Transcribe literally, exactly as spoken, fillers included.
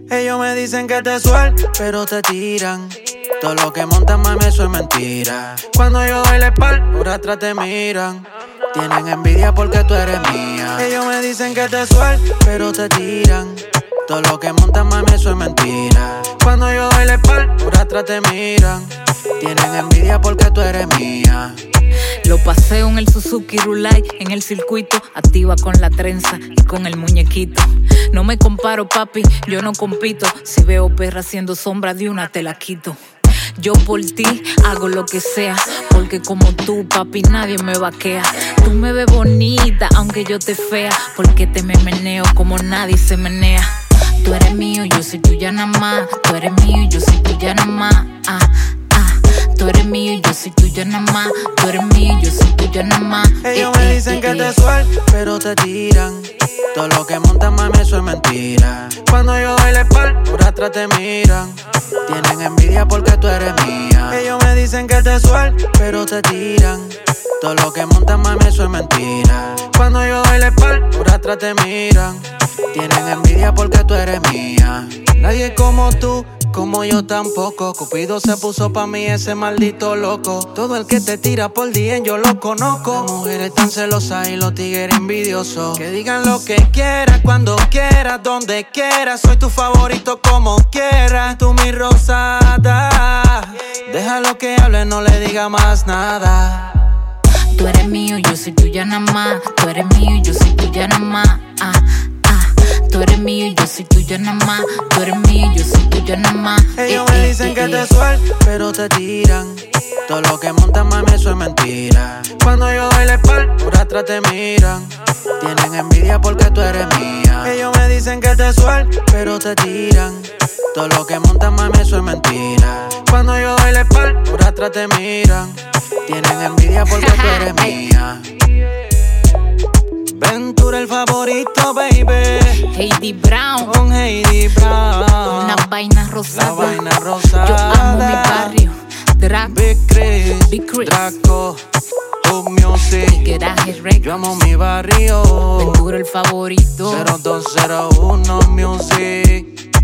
Ellos me dicen que te suelto, pero te tiran. Todo lo que montan, mami, eso es mentira. Cuando yo doy la espalda, por atrás te miran. Tienen envidia porque tú eres mía. Ellos me dicen que te suelto, pero te tiran. Todo lo que montan, mami, eso es mentira. Cuando yo doy la espalda, por atrás te miran. Tienen envidia porque tú eres mía. Lo paseo en el Suzuki Rulay, en el circuito, activa con la trenza y con el muñequito. No me comparo, papi, yo no compito. Si veo perra haciendo sombra de una, te la quito. Yo por ti hago lo que sea, porque como tú, papi, nadie me vaquea. Tú me ves bonita, aunque yo te fea, porque te me meneo como nadie se menea. Tú eres mío, yo soy tuya nada más. Tú eres mío, yo soy tuya nada más. Ah, ah. Tú eres mío, yo soy tuya nada más. Tú eres mío, yo soy tuya nada más. Ellos eh, me eh, dicen eh, que eh. te suelto, pero te tiran. Todo lo que montan, mami, eso es mentira. Cuando yo doy la espalda, por atrás te miran. Tienen envidia porque tú eres mía. Ellos me dicen que te suelto, pero te tiran. Todo lo que montan, mami, eso es mentira. Cuando yo doy la espalda, por atrás te miran. Tienen envidia porque tú eres mía. Nadie como tú, como yo tampoco. Cupido se puso pa' mí ese maldito loco. Todo el que te tira por D M yo lo conozco. Las mujeres tan celosas y los tigres envidiosos. Que digan lo que quieras, cuando quieras, donde quieras. Soy tu favorito como quieras. Tú mi rosada. Déjalo que hable, no le diga más nada. Tú eres mío, yo soy tuya nada más. Tú eres mío, yo soy tuya nada más. Ah, ah. Tú eres mío, yo soy tuya nada más. Tú eres mío, yo soy tuya nada más. Ellos eh, me eh, dicen eh, que eh. te suelto, pero te tiran. Todo lo que montan, mami, eso es mentira. Cuando yo doy la espalda, por atrás te miran. Tienen envidia porque tú eres mía. Ellos me dicen que te suelto, pero te tiran. Todo lo que montan, mami, eso es mentira. Cuando yo doy la espalda, por atrás te miran. Tienen envidia porque tú eres mía. Ventura el favorito, baby. Heidi Brown, Con Heidi Brown. una vaina rosada. La vaina rosada. Yo amo mi barrio. Draco, Big Chris, Big Chris. Draco, Hub Music. Garaje Records. Yo amo mi barrio. Ventura el favorito. cero dos cero uno Music.